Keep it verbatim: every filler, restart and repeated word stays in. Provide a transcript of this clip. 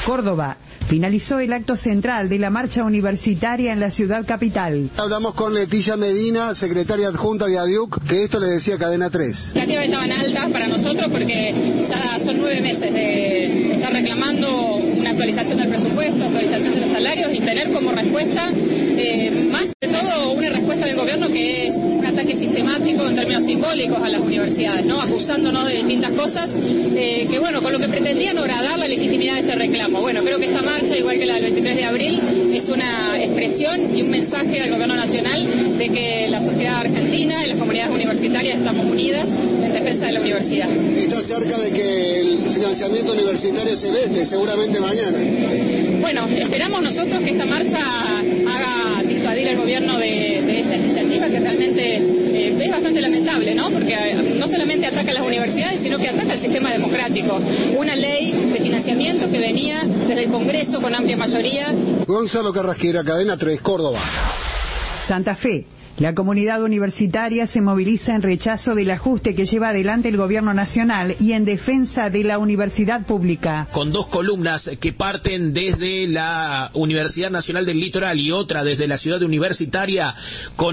Córdoba. Finalizó el acto central de la marcha universitaria en la ciudad capital. Hablamos con Leticia Medina, secretaria adjunta de ADIUC, que esto le decía Cadena tres. Las expectativas estaban altas para nosotros porque ya son nueve meses de estar reclamando una actualización del presupuesto, actualización de los salarios y tener como respuesta, eh, más de todo, una respuesta del gobierno que es un ataque sistemático en términos simbólicos a las universidades, ¿no? Acusándonos de distintas cosas, eh, que bueno, con lo que pretendían horadar la legitimidad de este reclamo. Bueno, creo que esta marcha, igual que la del veintitrés de abril, es una expresión y un mensaje al gobierno nacional de que la sociedad argentina y las comunidades universitarias estamos unidas en defensa de la universidad. Está cerca de que el financiamiento universitario se vende, seguramente mañana. Bueno, esperamos nosotros que esta marcha haga disuadir al gobierno de, de esa iniciativa que realmente eh, es bastante lamentable, ¿no? Porque eh, no solamente ataca a las universidades, sino que ataca al sistema democrático. Una ley de financiamiento que venía desde el Congreso con amplia mayoría. Gonzalo Carrasquera, Cadena tres, Córdoba. Santa Fe. La comunidad universitaria se moviliza en rechazo del ajuste que lleva adelante el gobierno nacional y en defensa de la universidad pública. Con dos columnas que parten desde la Universidad Nacional del Litoral y otra desde la ciudad universitaria, con